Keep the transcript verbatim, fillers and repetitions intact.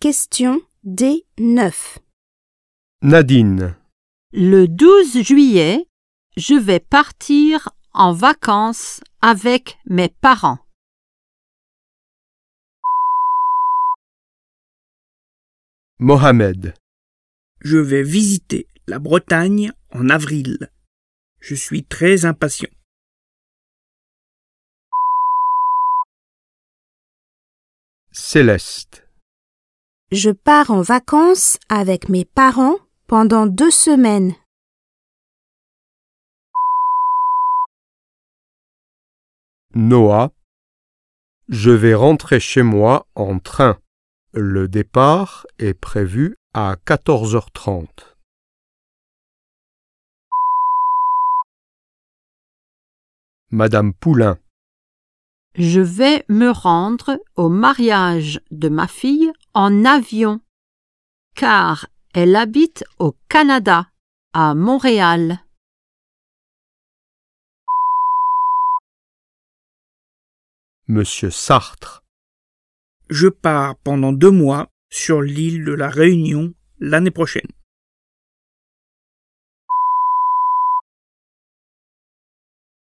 Question D neuf. Nadine. Le douze juillet, je vais partir en vacances avec mes parents. Mohamed. Je vais visiter la Bretagne en avril. Je suis très impatient. Céleste. Je pars en vacances avec mes parents pendant deux semaines. Noah. Je vais rentrer chez moi en train. Le départ est prévu à quatorze heures trente. Madame Poulain. Je vais me rendre au mariage de ma fille en avion, car elle habite au Canada, à Montréal. Monsieur Sartre. Je pars pendant deux mois sur l'île de la Réunion l'année prochaine.